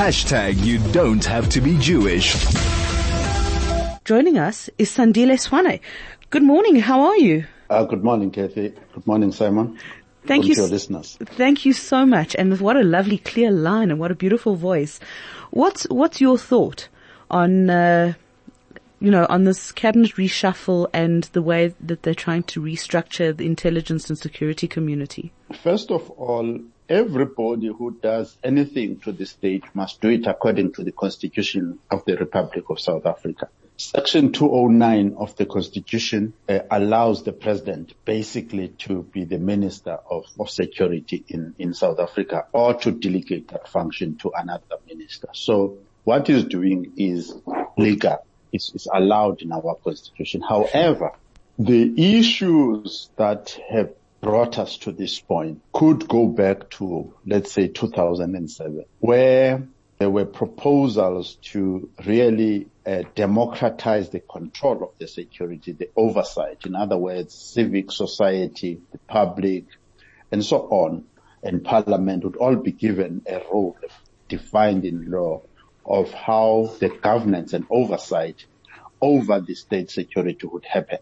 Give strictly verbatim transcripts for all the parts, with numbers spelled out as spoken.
Hashtag you don't have to be Jewish. Joining us is Sandile Swane. Good morning. How are you? Uh, good morning, Kathy. Good morning, Simon. Thank you, to your listeners. Thank you so much. And what a lovely, clear line, and what a beautiful voice. What's what's your thought on, uh, you know, on this cabinet reshuffle and the way that they're trying to restructure the intelligence and security community? First of all, everybody who does anything to the state must do it according to the Constitution of the Republic of South Africa. Section two oh nine of the Constitution uh, allows the president basically to be the minister of, of security in, in South Africa, or to delegate that function to another minister. So what he's doing is legal. It's, it's allowed in our Constitution. However, the issues that have brought us to this point could go back to, let's say, two thousand seven, where there were proposals to really uh, democratize the control of the security, the oversight. In other words, civic society, the public, and so on, and parliament would all be given a role defined in law of how the governance and oversight over the state security would happen.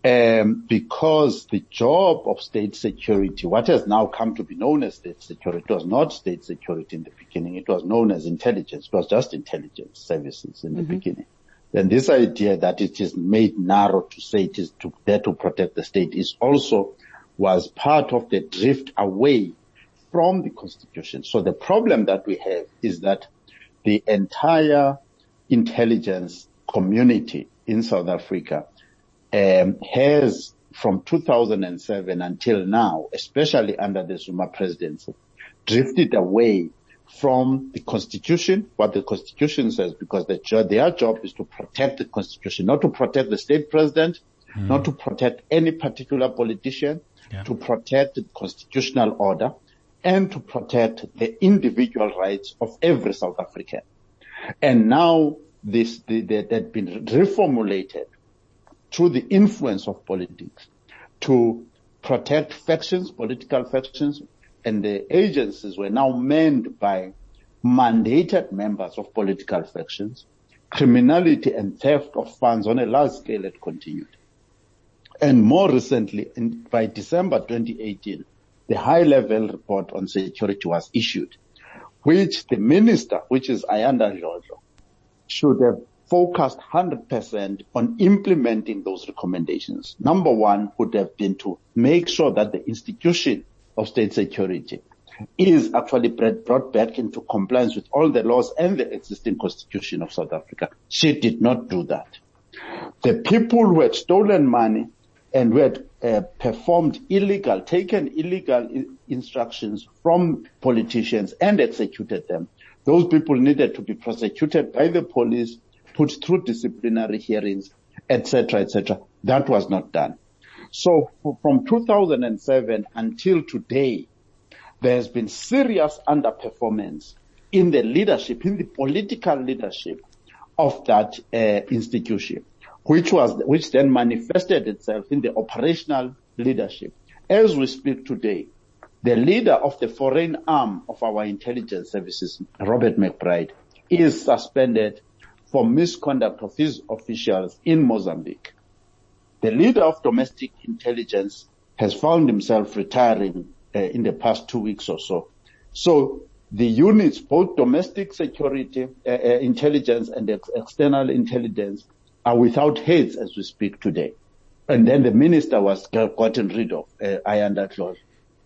Um, because the job of state security, what has now come to be known as state security, it was not state security in the beginning. It was known as intelligence. It was just intelligence services in the mm-hmm. beginning. Then this idea that it is made narrow to say it is to, there to protect the state is also was part of the drift away from the Constitution. So the problem that we have is that the entire intelligence community in South Africa Um, has from two thousand seven until now, especially under the Zuma presidency, drifted away from the Constitution, what the Constitution says, because the, their job is to protect the Constitution, not to protect the state president, mm. not to protect any particular politician, yeah. to protect the constitutional order, and to protect the individual rights of every South African. And now this, the, the, that been reformulated through the influence of politics to protect factions, political factions, and the agencies were now manned by mandated members of political factions. Criminality and theft of funds on a large scale had continued. And more recently, in, by December twenty eighteen, the high-level report on security was issued, which the minister, which is Ayanda Ndlodlo, should have focused one hundred percent on implementing those recommendations. Number one would have been to make sure that the institution of state security is actually brought back into compliance with all the laws and the existing Constitution of South Africa. She did not do that. The people who had stolen money and who had uh, performed illegal, taken illegal I- instructions from politicians and executed them, those people needed to be prosecuted by the police, put through disciplinary hearings, et cetera, et cetera. That was not done. So from two thousand seven until today, there has been serious underperformance in the leadership, in the political leadership of that uh, institution, which was, which then manifested itself in the operational leadership. As we speak today, the leader of the foreign arm of our intelligence services, Robert McBride, is suspended for misconduct of his officials in Mozambique. The leader of domestic intelligence has found himself retiring uh, in the past two weeks or so. So the units, both domestic security, uh, uh, intelligence and ex- external intelligence, are without heads as we speak today. And then the minister was gotten rid of, uh, Ayanda Ndlodlo.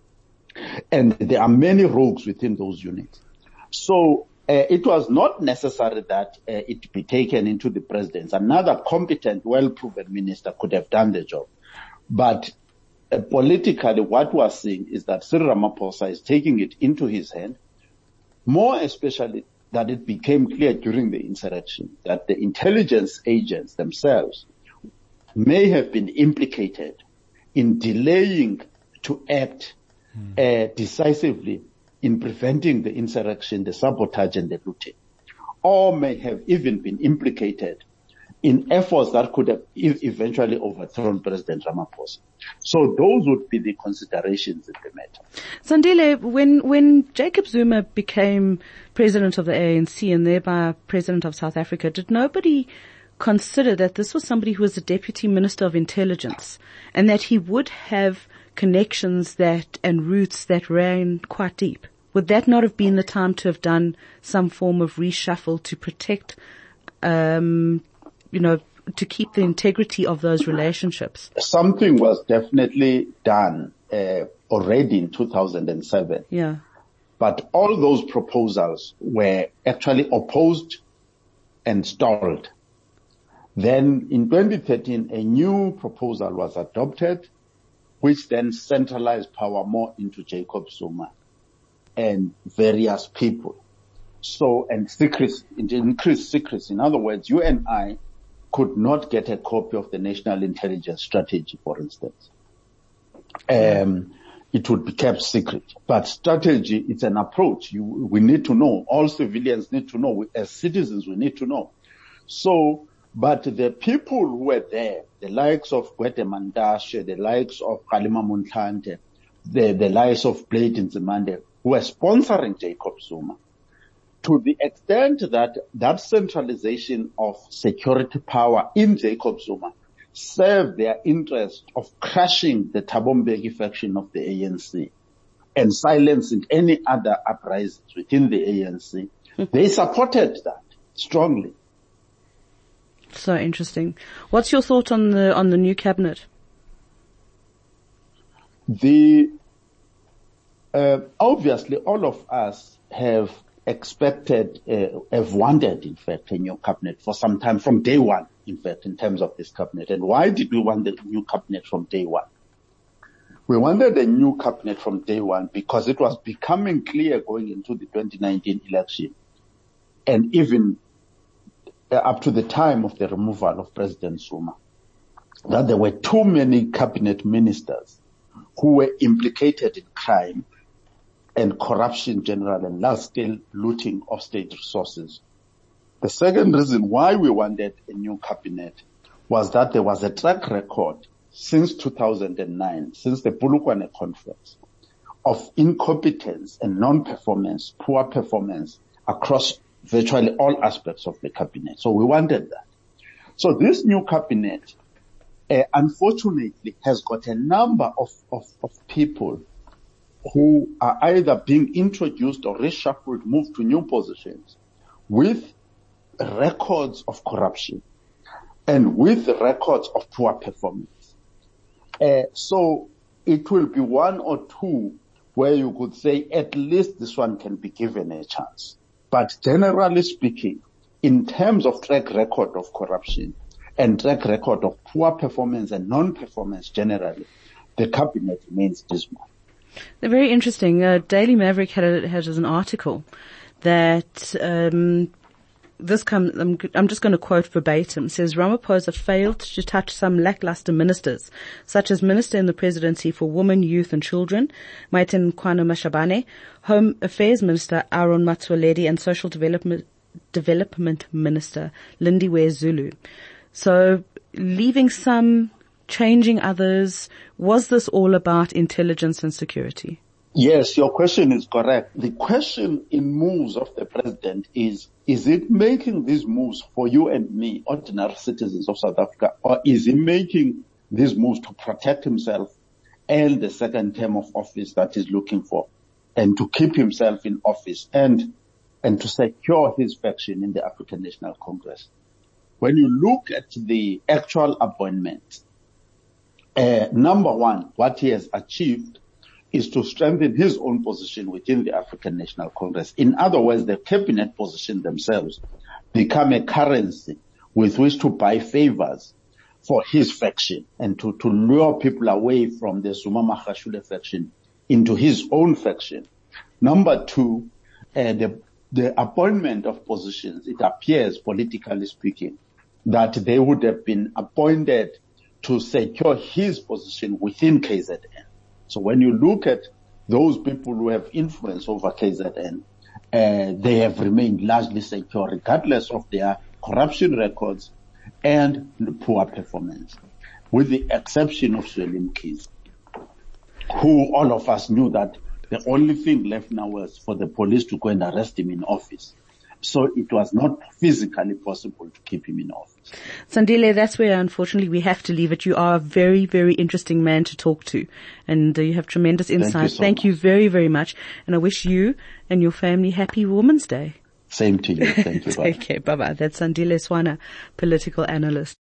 And there are many rogues within those units. So Uh, it was not necessary that uh, it be taken into the presidency. Another competent, well-proven minister could have done the job. But uh, politically, what we're seeing is that Cyril Ramaphosa is taking it into his hand, more especially that it became clear during the insurrection that the intelligence agents themselves may have been implicated in delaying to act hmm. uh, decisively in preventing the insurrection, the sabotage and the looting, or may have even been implicated in efforts that could have eventually overthrown President Ramaphosa. So those would be the considerations in the matter. Sandile, when, when Jacob Zuma became president of the A N C and thereby president of South Africa, did nobody consider that this was somebody who was the deputy minister of intelligence and that he would have connections that and roots that ran quite deep? Would that not have been the time to have done some form of reshuffle to protect, um, you know, to keep the integrity of those relationships? Something was definitely done uh, already in two thousand seven. Yeah. But all those proposals were actually opposed and stalled. Then in twenty thirteen, a new proposal was adopted, which then centralized power more into Jacob Zuma and various people. So, and secrecy, increased secrecy. In other words, you and I could not get a copy of the National Intelligence Strategy, for instance. Um, it would be kept secret. But strategy, it's an approach. You, we need to know. All civilians need to know. We, as citizens, we need to know. So, but the people who were there, the likes of Gwede Mantashe, the likes of Kgalema Motlanthe, the, the likes of Blade Nzimande, who were sponsoring Jacob Zuma, to the extent that that centralization of security power in Jacob Zuma served their interest of crushing the Thabo Mbeki faction of the A N C and silencing any other uprisings within the A N C. They supported that strongly. So interesting. What's your thought on the on the new cabinet? The uh, obviously all of us have expected, uh, have wanted, in fact, a new cabinet for some time, from day one, in fact, in terms of this cabinet. And why did we want the new cabinet from day one? We wanted a new cabinet from day one because it was becoming clear going into the twenty nineteen election, and even uh, up to the time of the removal of President Zuma, that there were too many cabinet ministers who were implicated in crime and corruption general and large-scale looting of state resources. The second reason why we wanted a new cabinet was that there was a track record since two thousand nine, since the Polokwane conference, of incompetence and non-performance, poor performance across virtually all aspects of the cabinet. So we wanted that. So this new cabinet, uh, unfortunately, has got a number of, of, of people who are either being introduced or reshuffled, moved to new positions with records of corruption and with records of poor performance. Uh, so it will be one or two where you could say at least this one can be given a chance. But generally speaking, in terms of track record of corruption and track record of poor performance and non-performance generally, the cabinet remains dismal. They're very interesting. Uh, Daily Maverick had, a, had an article that um, this comes. I'm, I'm just going to quote verbatim. It says Ramaphosa failed to touch some lackluster ministers, such as Minister in the Presidency for Women, Youth and Children, Maiten Kwano Mashabane, Home Affairs Minister Aaron Matsualedi, and Social Development Development Minister Lindiwe Zulu. So leaving some, changing others. Was this all about intelligence and security? Yes, your question is correct. The question in moves of the president is, is it making these moves for you and me, ordinary citizens of South Africa, or is he making these moves to protect himself and the second term of office that he's looking for, and to keep himself in office and, and to secure his faction in the African National Congress? When you look at the actual appointment, Uh, number one, what he has achieved is to strengthen his own position within the African National Congress. In other words, the cabinet position themselves become a currency with which to buy favors for his faction and to, to lure people away from the Zuma Magashule faction into his own faction. Number two, uh, the, the appointment of positions, it appears, politically speaking, that they would have been appointed to secure his position within K Z N. So when you look at those people who have influence over K Z N, uh, they have remained largely secure regardless of their corruption records and poor performance, with the exception of Zweli Mkhize, who all of us knew that the only thing left now was for the police to go and arrest him in office. So it was not physically possible to keep him in office. Sandile, that's where unfortunately we have to leave it. You are a very, very interesting man to talk to, and uh, you have tremendous insight. Thank you so Thank much. you very, very much, and I wish you and your family happy Women's Day. Same to you. Thank you. Take care. Bye-bye. That's Sandile Swana, political analyst.